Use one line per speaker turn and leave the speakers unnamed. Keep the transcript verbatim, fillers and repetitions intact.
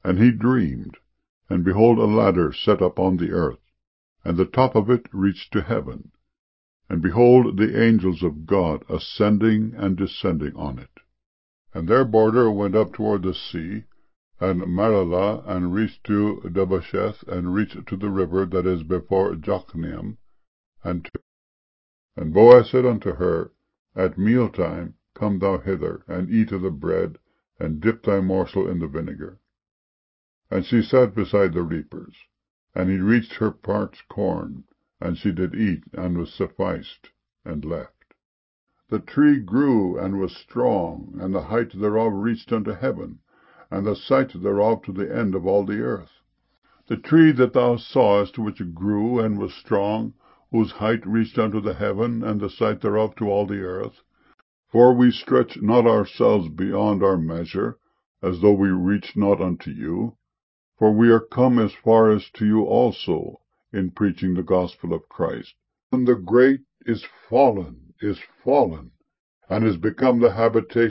And he dreamed, and behold, a ladder set up on the earth, and the top of it reached to heaven. And behold, the angels of God ascending and descending on it. And their border went up toward the sea, and Maralah, and reached to Dabbesheth, and reached to the river that is before Jokneam. And, and Boaz said unto her, At mealtime come thou hither, and eat of the bread, and dip thy morsel in the vinegar. And she sat beside the reapers. And he reached her parched corn, and she did eat, and was sufficed, and left. The tree grew, and was strong, and the height thereof reached unto heaven, and the sight thereof to the end of all the earth. The tree that thou sawest, which grew, and was strong, whose height reached unto the heaven, and the sight thereof to all the earth. For we stretch not ourselves beyond our measure, as though we reached not unto you. For we are come as far as to you also, in preaching the gospel of Christ. And the great is fallen, is fallen, and is become the habitation